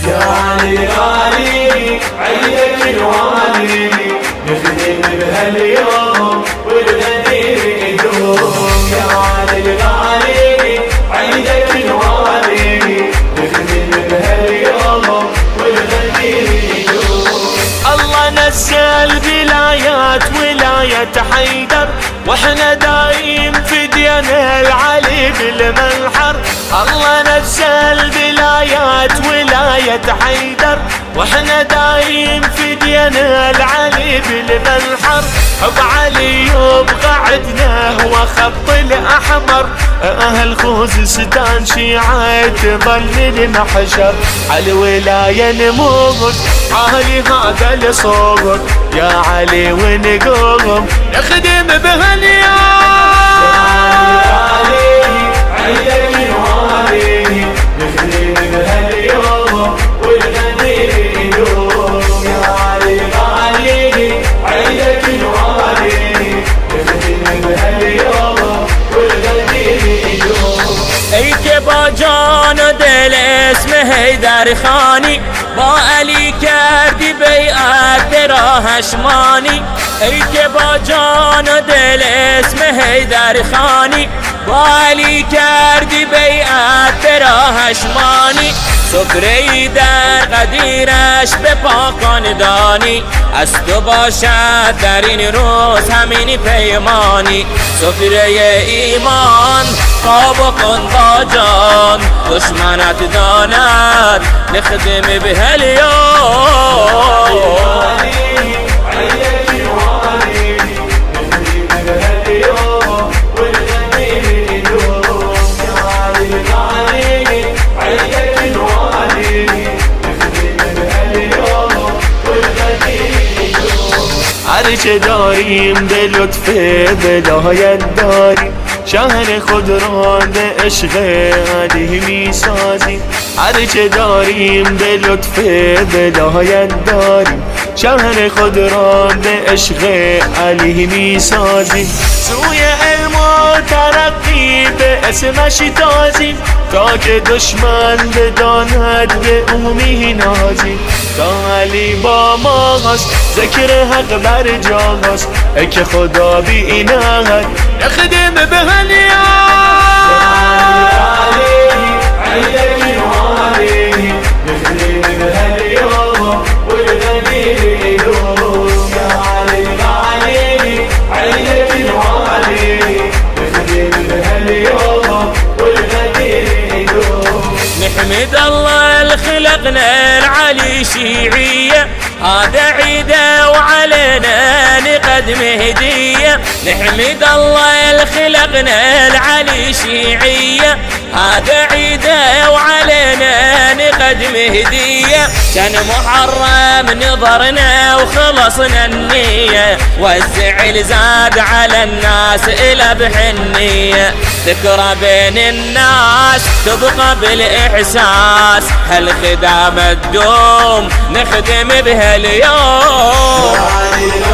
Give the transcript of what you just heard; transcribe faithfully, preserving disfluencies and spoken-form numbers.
يا علي الغالي عيدك الوالي نخدم بهاليوم والغدير يدوم. يا علي الغالي عيدك الوالي نخدم بهاليوم والغدير يدوم. الله نزل بلايات ولاية حيدر واحنا دايم فدينا العلي بالمنحر. الله نزل بلايات ولاية حيدر واحنا دايم فدينا العلي بالمنحر. حب علي يبقى عدنا هو خط الأحمر. أهل خوزستان شيعة تظل المحشر. عالولاية نموت عالي هذا الصوت يا علي ونقوم نخدم بهاليوم. يا علي عيدك الوالي نخدم بهاليوم والغدير يدوم. يا علي الغالي عيدك الوالي نخدم بهاليوم والغدير يدوم. ای که با جان و دل اسم حیدر خانی با علی کردی بیعت در هشمانی. ای که با جان و دل اسم حیدر خانی با علی کردی بیعت در هشمانی. سفره در قدیرش به پاکان دانی از تو باشد در این روز همین پیمانی. سفره ایمان خواب کن با جان دشمنت داند نخدم بهالیوم. هرچه داریم به لطف بدایت داریم شهر خود را به عشق علی می سازیم. هرچه داریم به لطف بدایت داریم شهر خود را به عشق علی می سازیم. سوی علم و ترقی به اسمش تازیم تا که دشمن بداند به او می نازیم. تا علی با ما هست ذکر حق بر جا هست ای که خدا بیند نخدم بهالیوم. عيدك الوالي نخدم بهاليوم والغدير يدوم. يا علي الغالي عيدك الوالي نخدم بهاليوم والغدير يدوم. نحمد الله الخلقنا العلي شيعية هذا عيده وعلينا نقدم هدية. نحمد الله الخلقنا العلي شيعية هذا عيده وعلينا نقدم هدية. كان محرم نظرنا وخلصنا النية والزعل زاد على الناس إلى بحنية. ذكرى بين الناس تبقى بالإحساس هالخدامة تدوم نخدم بهاليوم.